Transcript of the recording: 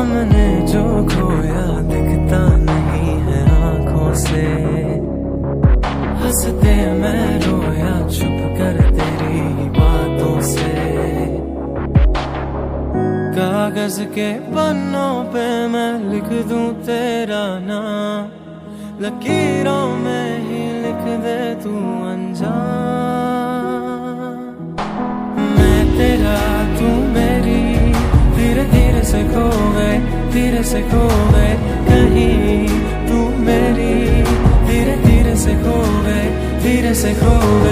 सामने जो खोया दिखता नहीं है आंखों से, हंसते मैं रोया चुप कर तेरी बातों से। कागज के पन्नों पे मैं लिख दूं तेरा नाम, लकीरों में ही लिख दे तू अनजान। मैं तेरा तू मेरी, धीरे धीरे से खो गए, धीरे से खो गए कहीं। तू मेरी, धीरे धीरे से खो गए, धीरे से खो गए।